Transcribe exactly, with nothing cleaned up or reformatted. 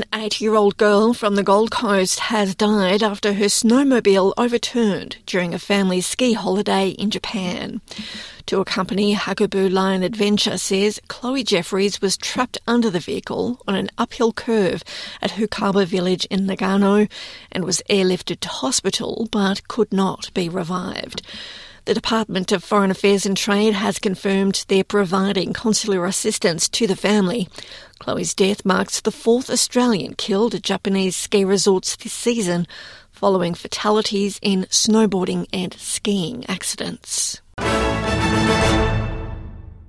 An eight-year-old girl from the Gold Coast has died after her snowmobile overturned during a family ski holiday in Japan. Tour company Hakubu Lion Adventure says Chloe Jeffries was trapped under the vehicle on an uphill curve at Hukaba village in Nagano and was airlifted to hospital but could not be revived. The Department of Foreign Affairs and Trade has confirmed they're providing consular assistance to the family. Chloe's death marks the fourth Australian killed at Japanese ski resorts this season, following fatalities in snowboarding and skiing accidents.